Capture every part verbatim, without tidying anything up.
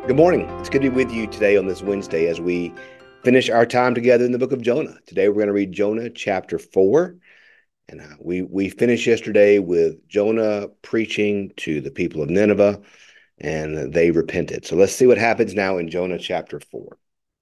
Good morning. It's good to be with you today on this Wednesday as we finish our time together in the book of Jonah. Today we're going to read Jonah chapter four. And uh, we, we finished yesterday with Jonah preaching to the people of Nineveh, and they repented. So let's see what happens now in Jonah chapter four.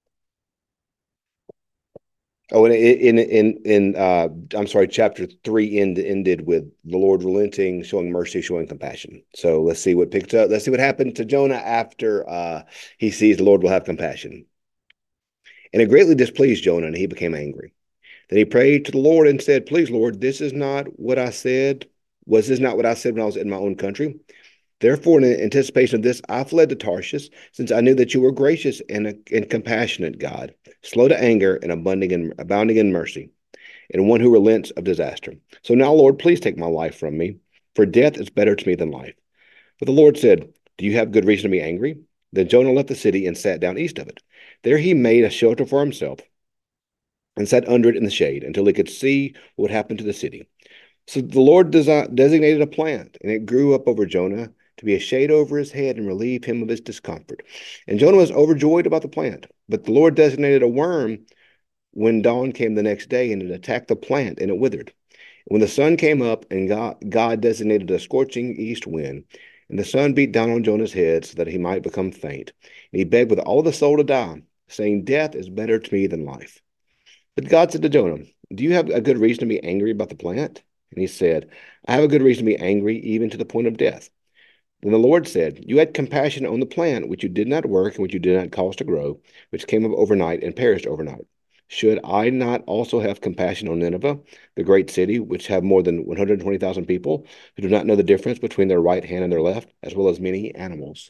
Oh, and in in in uh, I'm sorry, chapter three end, ended with the Lord relenting, showing mercy, showing compassion. So let's see what picked up. Let's see what happened to Jonah after uh, he sees the Lord will have compassion. And it greatly displeased Jonah, and he became angry. Then he prayed to the Lord and said, "Please, Lord, this is not what I said. Was this not what I said when I was in my own country? Therefore, in anticipation of this, I fled to Tarshish, since I knew that you were gracious and, and compassionate God, slow to anger and abounding in, abounding in mercy, and one who relents of disaster. So now, Lord, please take my life from me, for death is better to me than life." But the Lord said, "Do you have good reason to be angry?" Then Jonah left the city and sat down east of it. There he made a shelter for himself and sat under it in the shade until he could see what would happen to the city. So the Lord desi- designated a plant, and it grew up over Jonah to be a shade over his head and relieve him of his discomfort. And Jonah was overjoyed about the plant. But the Lord designated a worm when dawn came the next day, and it attacked the plant, and it withered. When the sun came up, and God, God designated a scorching east wind, and the sun beat down on Jonah's head so that he might become faint. And he begged with all the soul to die, saying, "Death is better to me than life." But God said to Jonah, "Do you have a good reason to be angry about the plant?" And he said, "I have a good reason to be angry, even to the point of death." Then the Lord said, "You had compassion on the plant which you did not work and which you did not cause to grow, which came up overnight and perished overnight. Should I not also have compassion on Nineveh, the great city, which have more than one hundred twenty thousand people, who do not know the difference between their right hand and their left, as well as many animals?"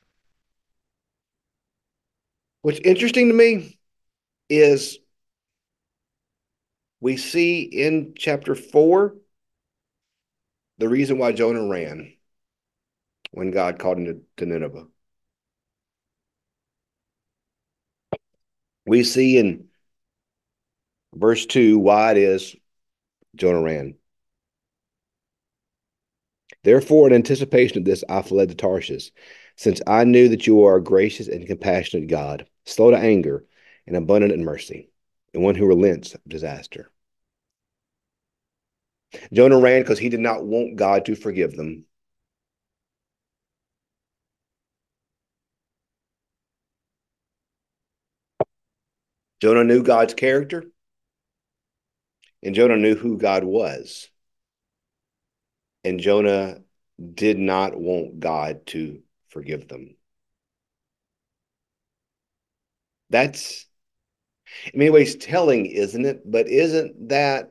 What's interesting to me is we see in chapter four the reason why Jonah ran when God called him to, to Nineveh. We see in verse two why it is Jonah ran. "Therefore, in anticipation of this, I fled to Tarshish, since I knew that you are a gracious and compassionate God, slow to anger and abundant in mercy, and one who relents of disaster." Jonah ran because he did not want God to forgive them. Jonah knew God's character, and Jonah knew who God was. And Jonah did not want God to forgive them. That's in many ways telling, isn't it? But isn't that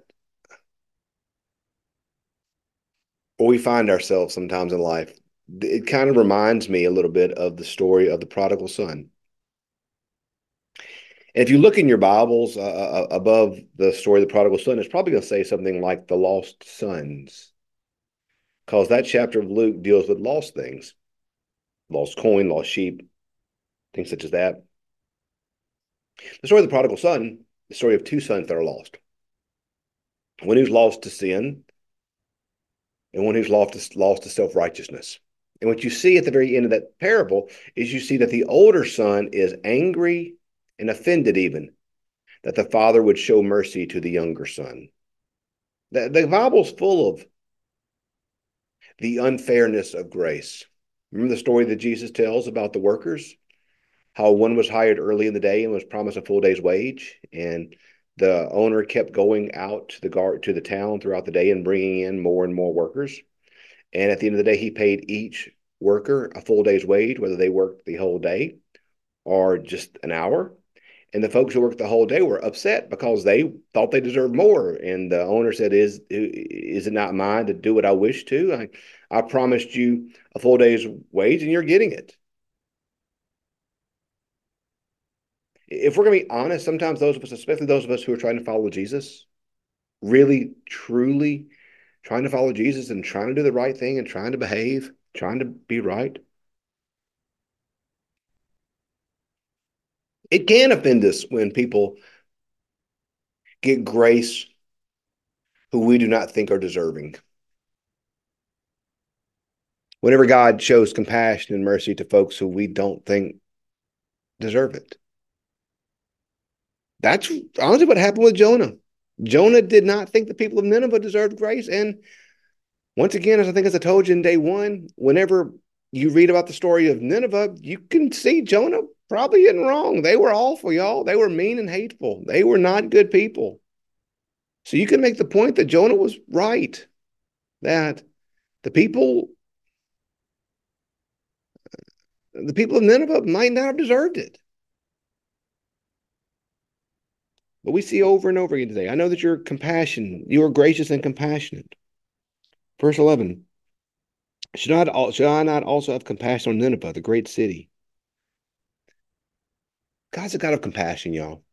where we find ourselves sometimes in life? It kind of reminds me a little bit of the story of the prodigal son. And if you look in your Bibles uh, uh, above the story of the prodigal son, it's probably going to say something like the lost sons, because that chapter of Luke deals with lost things, lost coin, lost sheep, things such as that. The story of the prodigal son, the story of two sons that are lost. One who's lost to sin, and one who's lost to, lost to self-righteousness. And what you see at the very end of that parable is you see that the older son is angry and offended even that the father would show mercy to the younger son. The, the Bible's full of the unfairness of grace. Remember the story that Jesus tells about the workers? How one was hired early in the day and was promised a full day's wage, and the owner kept going out to the guard to the town throughout the day and bringing in more and more workers. And at the end of the day, he paid each worker a full day's wage, whether they worked the whole day or just an hour. And the folks who worked the whole day were upset because they thought they deserved more. And the owner said, "Is is it not mine to do what I wish to? I, I promised you a full day's wage, and you're getting it." If we're going to be honest, sometimes those of us, especially those of us who are trying to follow Jesus, really, truly trying to follow Jesus and trying to do the right thing and trying to behave, trying to be right, it can offend us when people get grace who we do not think are deserving. Whenever God shows compassion and mercy to folks who we don't think deserve it. That's honestly what happened with Jonah. Jonah did not think the people of Nineveh deserved grace. And once again, as I think as I told you in day one, whenever you read about the story of Nineveh, you can see Jonah probably isn't wrong. They were awful, y'all. They were mean and hateful. They were not good people. So you can make the point that Jonah was right, that the people, the people of Nineveh might not have deserved it. But we see over and over again today. I know that you're compassionate, you are gracious and compassionate. Verse eleven. Should I, should I not also have compassion on Nineveh, the great city? God's a God of compassion, y'all.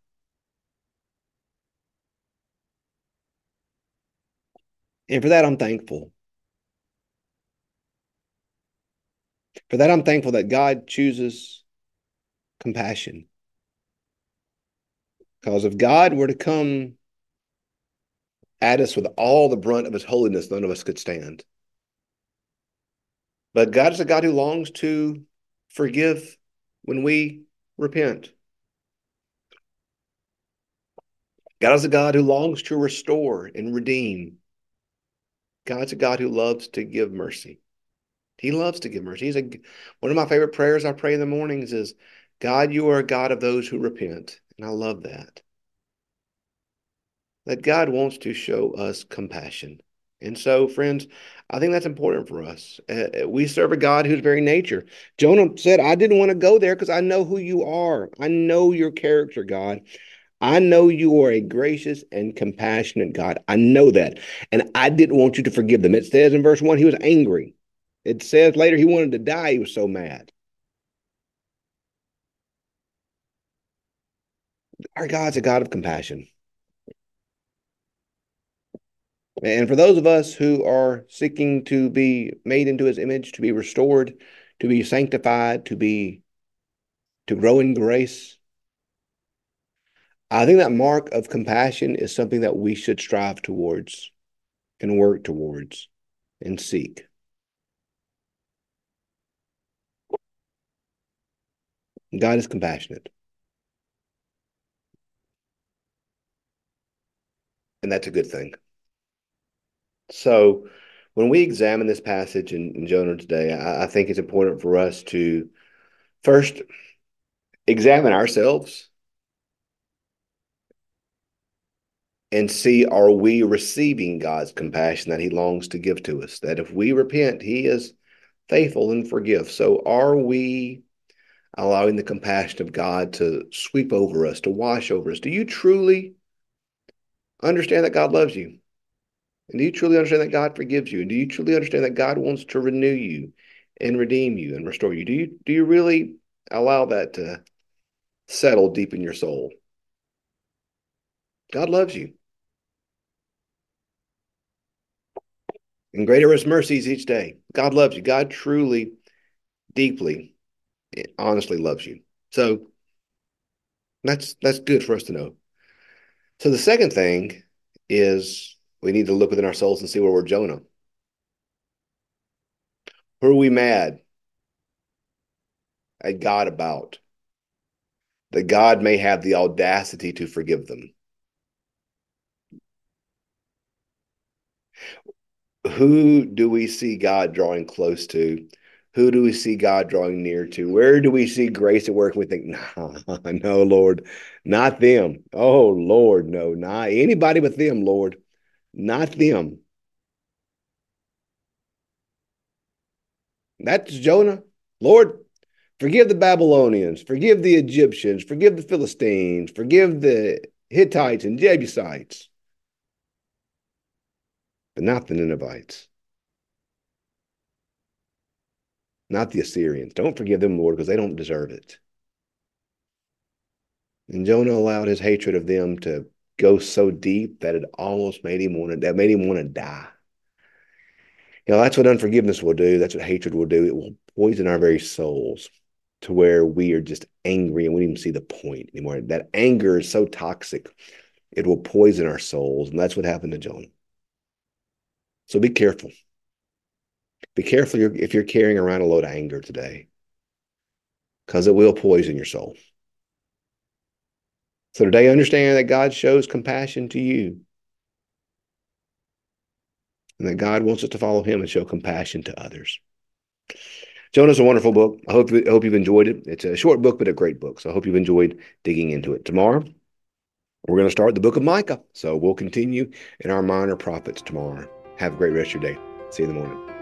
And for that, I'm thankful. For that, I'm thankful that God chooses compassion. Because if God were to come at us with all the brunt of his holiness, none of us could stand. But God is a God who longs to forgive when we repent. God is a God who longs to restore and redeem. God's a God who loves to give mercy. He loves to give mercy. He's a, one of my favorite prayers I pray in the mornings is, God, you are a God of those who repent. And I love that. That God wants to show us compassion. And so, friends, I think that's important for us. Uh, we serve a God whose very nature. Jonah said, I didn't want to go there because I know who you are. I know your character, God. I know you are a gracious and compassionate God. I know that. And I didn't want you to forgive them. It says in verse one, he was angry. It says later he wanted to die. He was so mad. Our God's a God of compassion. And for those of us who are seeking to be made into his image, to be restored, to be sanctified, to be to grow in grace, I think that mark of compassion is something that we should strive towards and work towards and seek. God is compassionate. And that's a good thing. So when we examine this passage in, in Jonah today, I, I think it's important for us to first examine ourselves and see, are we receiving God's compassion that he longs to give to us? That if we repent, he is faithful and forgive. So are we allowing the compassion of God to sweep over us, to wash over us? Do you truly understand that God loves you? And do you truly understand that God forgives you? And do you truly understand that God wants to renew you and redeem you and restore you? Do you do you really allow that to settle deep in your soul? God loves you. And greater his mercies each day. God loves you. God truly, deeply, honestly loves you. So that's that's good for us to know. So the second thing is we need to look within our souls and see where we're Jonah. Who are we mad at God about? That God may have the audacity to forgive them. Who do we see God drawing close to? Who do we see God drawing near to? Where do we see grace at work? We think, nah, no, Lord, not them. Oh, Lord, no, not anybody but them, Lord, not them. That's Jonah. Lord, forgive the Babylonians, forgive the Egyptians, forgive the Philistines, forgive the Hittites and Jebusites, but not the Ninevites, not the Assyrians. Don't forgive them, Lord, because they don't deserve it. And Jonah allowed his hatred of them to go so deep that it almost made him want to, that made him want to die. You know, that's what unforgiveness will do. That's what hatred will do. It will poison our very souls to where we are just angry and we don't even see the point anymore. That anger is so toxic, it will poison our souls. And that's what happened to Jonah. So be careful. Be careful if you're carrying around a load of anger today, because it will poison your soul. So today, understand that God shows compassion to you, and that God wants us to follow him and show compassion to others. Jonah's a wonderful book. I hope, I hope you've enjoyed it. It's a short book, but a great book. So I hope you've enjoyed digging into it. Tomorrow, we're going to start the book of Micah. So we'll continue in our minor prophets tomorrow. Have a great rest of your day. See you in the morning.